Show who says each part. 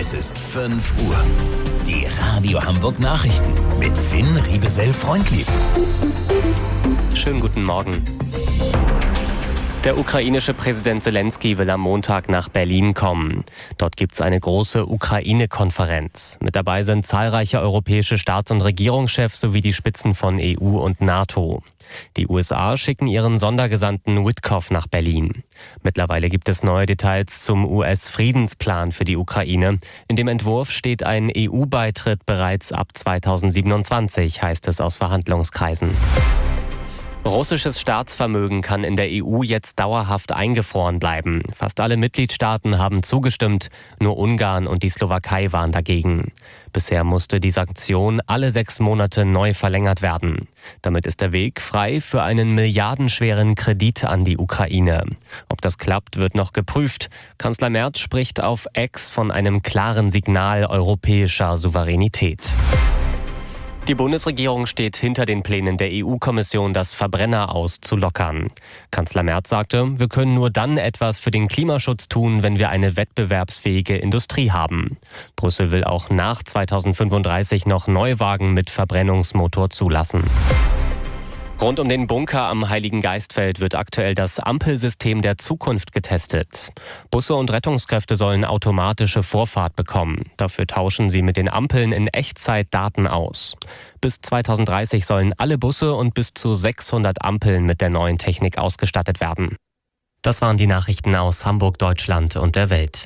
Speaker 1: Es ist 5 Uhr. Die Radio Hamburg Nachrichten mit Finn Riebesell-Freundlieb.
Speaker 2: Schönen guten Morgen. Der ukrainische Präsident Zelensky will am Montag nach Berlin kommen. Dort gibt es eine große Ukraine-Konferenz. Mit dabei sind zahlreiche europäische Staats- und Regierungschefs sowie die Spitzen von EU und NATO. Die USA schicken ihren Sondergesandten Witkoff nach Berlin. Mittlerweile gibt es neue Details zum US-Friedensplan für die Ukraine. In dem Entwurf steht ein EU-Beitritt bereits ab 2027, heißt es aus Verhandlungskreisen. Russisches Staatsvermögen kann in der EU jetzt dauerhaft eingefroren bleiben. Fast alle Mitgliedstaaten haben zugestimmt, nur Ungarn und die Slowakei waren dagegen. Bisher musste die Sanktion alle 6 Monate neu verlängert werden. Damit ist der Weg frei für einen milliardenschweren Kredit an die Ukraine. Ob das klappt, wird noch geprüft. Kanzler Merz spricht auf X von einem klaren Signal europäischer Souveränität. Die Bundesregierung steht hinter den Plänen der EU-Kommission, das Verbrenner auszulockern. Kanzler Merz sagte, wir können nur dann etwas für den Klimaschutz tun, wenn wir eine wettbewerbsfähige Industrie haben. Brüssel will auch nach 2035 noch Neuwagen mit Verbrennungsmotor zulassen. Rund um den Bunker am Heiligen Geistfeld wird aktuell das Ampelsystem der Zukunft getestet. Busse und Rettungskräfte sollen automatische Vorfahrt bekommen. Dafür tauschen sie mit den Ampeln in Echtzeit Daten aus. Bis 2030 sollen alle Busse und bis zu 600 Ampeln mit der neuen Technik ausgestattet werden. Das waren die Nachrichten aus Hamburg, Deutschland und der Welt.